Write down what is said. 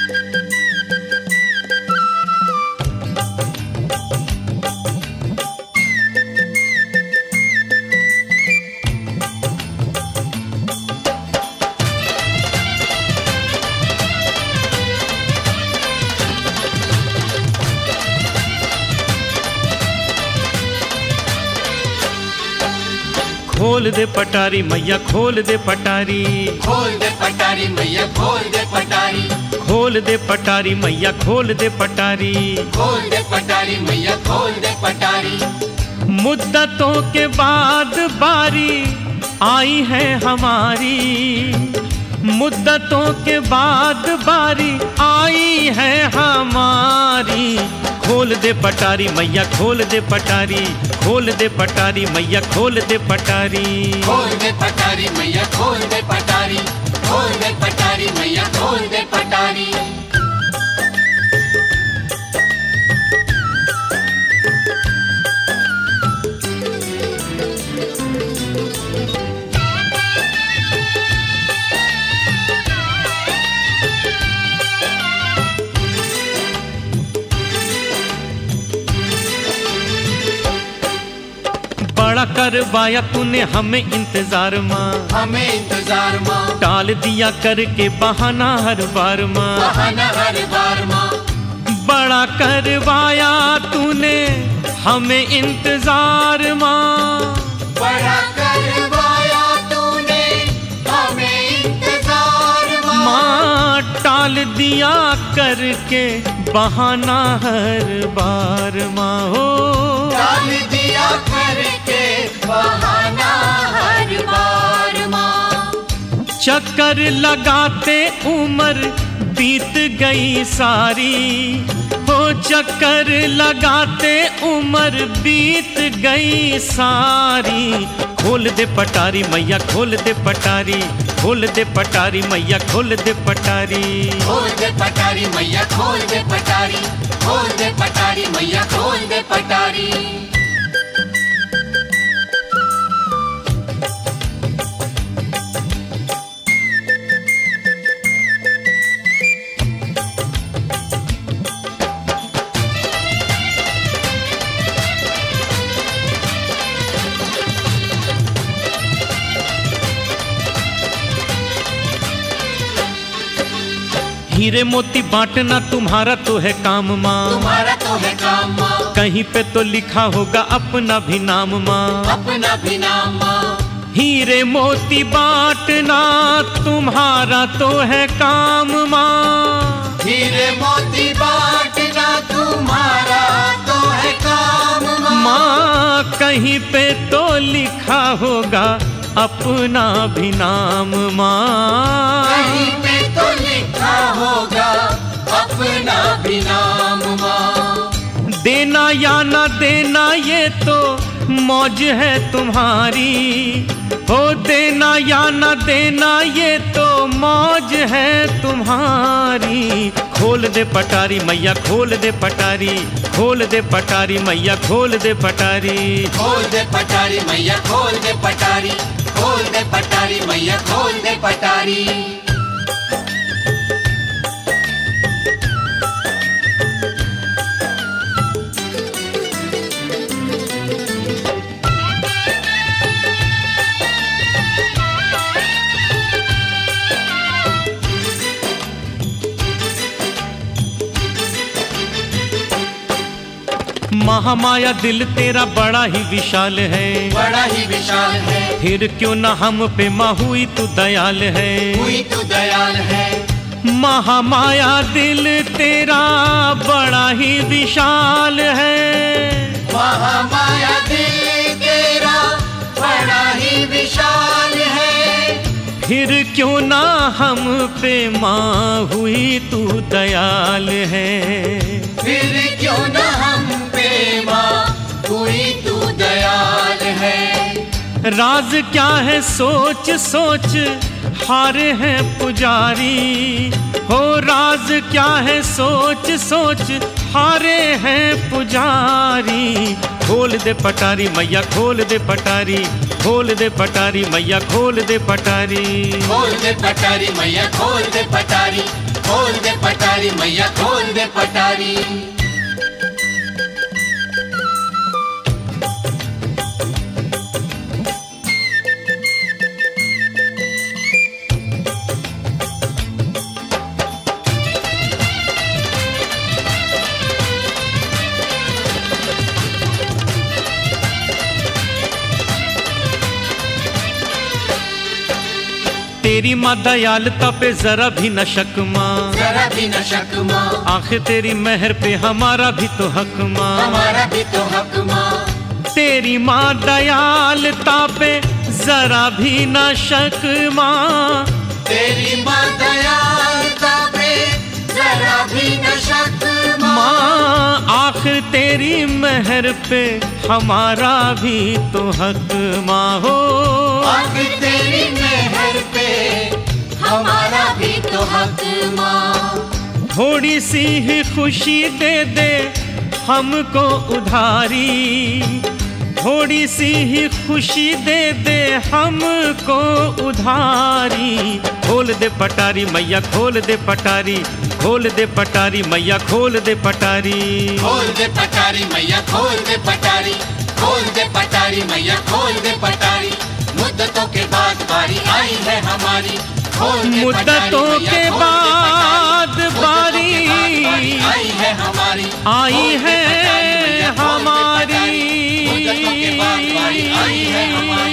खोल दे पटारी मैया खोल दे पटारी, खोल दे पटारी मैया खोल दे पटारी, खोल दे पटारी मैया खोल दे पटारी, खोल दे पटारी मैया खोल दे पटारी। मुद्दतों के बाद बारी आई है हमारी, मुद्दतों के बाद बारी आई है हमारी। खोल दे पटारी मैया खोल दे पटारी, खोल दे पटारी मैया खोल दे पटारी, खोल दे पटारी मैया खोल दे पटारी, खोल दे पटारी मैया खोल दे पटारी। बड़ा करवाया तूने हमें इंतजार माँ, हमें इंतजार माँ, टाल दिया करके बहाना हर बार माँ, बहाना हर बार माँ। बड़ा करवाया तूने हमें इंतजार माँ, बड़ा करवाया तूने हमें इंतजार माँ, माँ टाल दिया करके बहाना हर बार माँ हो, टाल दिया करके बहाना हर बार माँ। चक्कर लगाते उम्र बीत गई सारी, हो चक्कर लगाते उम्र बीत गई सारी। खोल दे पटारी मैया खोल दे पटारी, खोल दे पटारी मैया खोल दे पटारी, खोल दे पटारी मैया खोल दे पटारी, खोल दे पटारी मैया खोल दे पटारी। हीरे मोती बांटना तुम्हारा तो है काम माँ, तुम्हारा तो है काम माँ, कहीं पे तो लिखा होगा अपना भी नाम माँ, अपना भी नाम माँ। हीरे मोती बांटना तुम्हारा तो है काम माँ, हीरे मोती बांटना तुम्हारा तो है काम माँ, माँ कहीं पे तो लिखा होगा अपना भी नाम माँ, कहीं पे तो लिखा होगा अपना भी नाम माँ। देना या ना देना ये तो मौज है तुम्हारी, हो देना या ना देना ये तो मौज है तुम्हारी। खोल दे पटारी मैया खोल दे पटारी, खोल दे पटारी मैया खोल दे पटारी, खोल दे पटारी मैया खोल दे पटारी, खोल दे पटारी मैया खोल दे पटारी। महामाया दिल तेरा बड़ा ही विशाल है, बड़ा ही विशाल है, फिर क्यों ना हम पे माँ हुई तू दयाल है, हुई तू दयाल है। महामाया दिल तेरा बड़ा ही विशाल है, महामाया दिल तेरा बड़ा ही विशाल है, फिर क्यों ना हम पे माँ हुई तू दयाल है, फिर क्यों न हम पे माँ हुई तू दयाल है। राज क्या है सोच सोच हारे हैं पुजारी, हो राज क्या है सोच सोच हारे हैं पुजारी। खोल दे पटारी मैया खोल दे पटारी, खोल दे पटारी मैया खोल दे पटारी, खोल दे पटारी मैया खोल दे पटारी, खोल दे पटारी मैया खोल दे पटारी। तेरी माँ दयालुता पे जरा भी न शक माँ, जरा भी न शक माँ, आखिर तेरी मेहर पे हमारा भी तो हक माँ, हमारा भी तो हक माँ। तेरी माँ दयालुता पे जरा भी न शक माँ, तेरी माँ दयालुता पे जरा भी न शक माँ, आखिर तेरी मेहर पे हमारा भी तो हक माँ हो। आखिर तेरी मेहर पे हमारा भी तो हक माँ। थोड़ी सी ही खुशी दे दे हमको उधारी, थोड़ी सी ही खुशी दे दे हमको उधारी। खोल दे पटारी मैया खोल दे पटारी, खोल दे पटारी मैया खोल दे पटारी। खोल दे पटारी मैया खोल दे पटारी, खोल दे पटारी मैया खोल दे पटारी। मुद्दतों के बाद बारी आई है हमारी, खोल दे मुद्दतों के बाद बारी आई है हमारी, आई है हमारी। मुद्दतों के बाद बारी आई है हमारी।